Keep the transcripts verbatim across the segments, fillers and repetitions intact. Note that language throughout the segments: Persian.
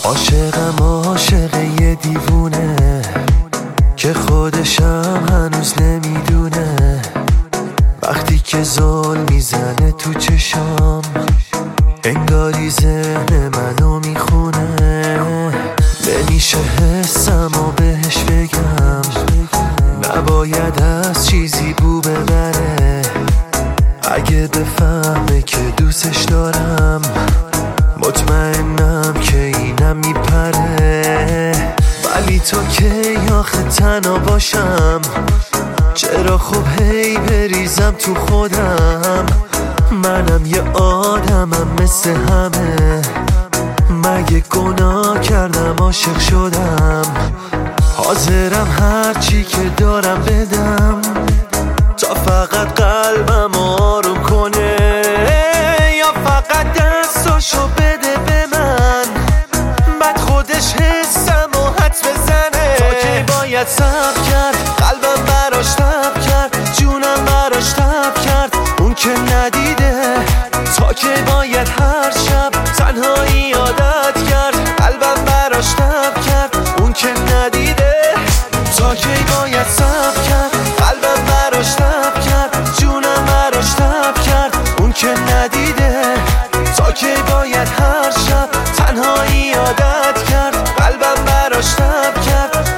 عاشقم عاشق یه دیوونه که خودشم هنوز نمیدونه. وقتی که زل میزنه تو چشام انگاری ذهن منو میخونه. نمیشه حسم و بهش بگم، نباید از چیزی بو ببره. اگه بفهمه که دوستش دارم مطمئنم که اینم میپره. ولی تو که آخه تنها باشم، چرا خب هی بریزم تو خودم. منم یه آدمم مثل همه، مگه گناه کردم عاشق شدم؟ حاضرم هر چی که دارم بدم تا فقط قلبم آروم کنه. یا فقط دستاشو بده به من، بعد خودش حسم و حدس بزنه. تا که باید صبر کرد، قلبم براش تب کرد، جونم براش تب کرد، اون که ندیده. تا که باید هر شب تنهایی عادت کرد، قلبم براش تب کرد، اون که ندیده. تا که باید صبر کرد، قلبم براش تب کرد، جونم براش تب کرد، اون که ندیده. تا که باید هر شب تنهایی عادت کرد، قلبم براش تب کرد،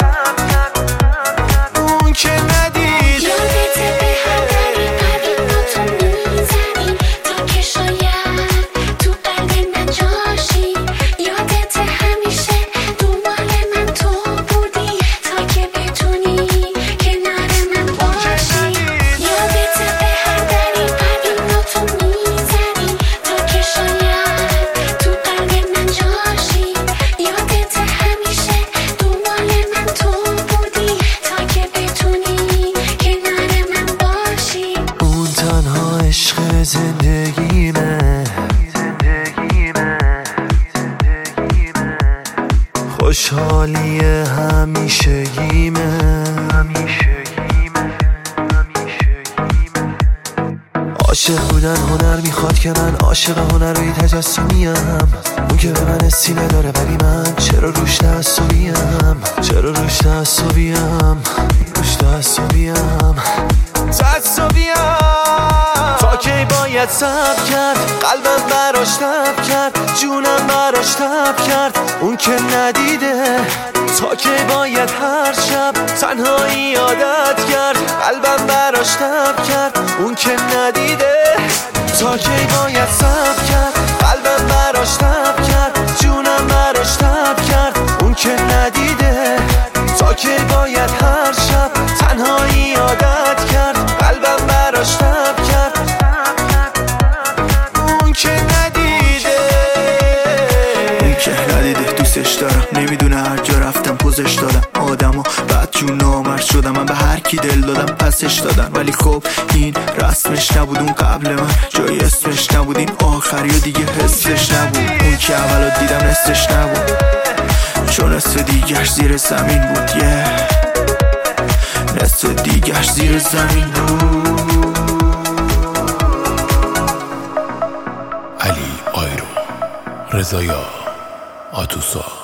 اون که ندیده. یادته به هر دری قدیماتو میزنی تا که شاید تو قلب من جاشی. یادته همیشه دنبال من تو بودی تا که بتونی کنار من باشی. یادته به هر دری قدیماتو میزنی تا که شاید تو قلب من جاشی. یادته همیشه دنبال من تو بودی تا که بتونی کنار من باشی. اون تنها عشق زندگیمه، خوشحالی همیشگیمه. عاشق بودن هنر میخواد که من عاشق هنرهای تجسمیم. اون که به من سینه داره ولی من چرا روش تعصبیم؟ چرا روش تعصبیم؟ روش تعصبیم تعصبیم. تا که باید صبر کرد، قلبم براش تب کرد، جونم براش تب کرد، اون که ندیده. تا که باید هر شب تنهایی عادت کرد، قلبم براش تب کرد، اون که ندیده. تا که باید صبر کرد، قلبم براش تب کرد، جونم براش تب کرد، اون که ندیده. تا که باید هر شب تنهایی عادت کرد، قلبم براش تب کرد، اون که ندیده. اون که ندیده دوستش دارم، نمیدونه هر جا رفتم پوزش دادم. آدمو بعد جون نامرد شدم، من به هر کی دل دادم پسش دادن. ولی خب این رسمش نبود، اون قبل من جای اسمش نبود، این آخری و دیگه حسش نبود. اون که اولو دیدم نصفش نبود، چون نصف دیگهش زیر زمین بود. یه yeah. نصف دیگهش زیر زمین بود. علی آیرو، رضا یار، آتوسا.